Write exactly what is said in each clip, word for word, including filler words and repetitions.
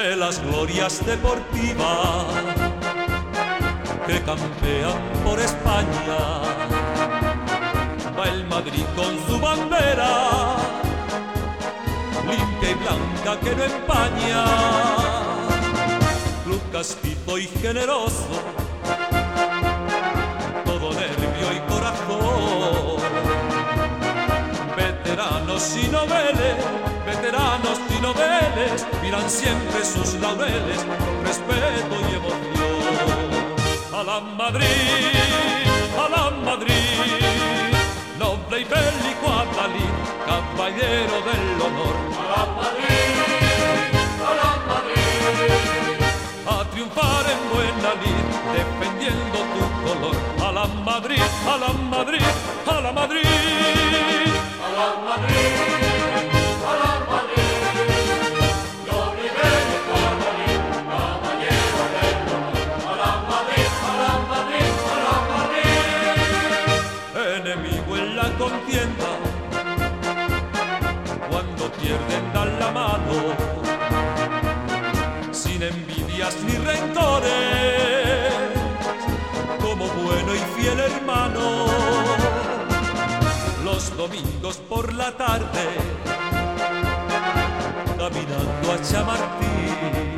de las glorias deportivas que campean por España. Va el Madrid con su bandera, limpia y blanca que no empaña. Club castizo y generoso, todo nervio y corazón. Veteranos y noveles, veteranos y noveles, miran siempre sus laureles con respeto y emoción. A la Madrid, a la Madrid, noble y bélico Adalid, caballero del honor. A la Madrid, a la Madrid, a triunfar en buena lid, defendiendo tu color. A la Madrid, a la Madrid, a la Madrid, a la Madrid, a la Madrid, noble y bélico Adalid, caballero del honor. A la Madrid, a la Madrid, a la Madrid. Enemigo en la contienda, cuando pierden dan la mano, sin envidias ni rencores, como bueno y fiel hermano. Los domingos por la tarde, caminando a Chamartín,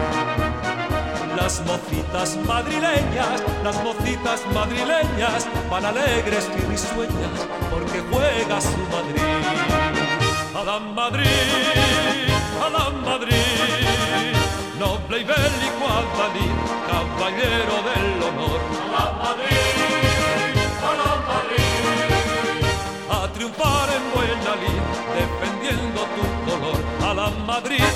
las mocitas madrileñas, las mocitas madrileñas van alegres y risueñas porque juega su Madrid. A la Madrid, a la Madrid, noble y bélico Adalid, caballero del honor. A la Madrid, a la Madrid, a triunfar en buena lid, defendiendo tu color. A la Madrid,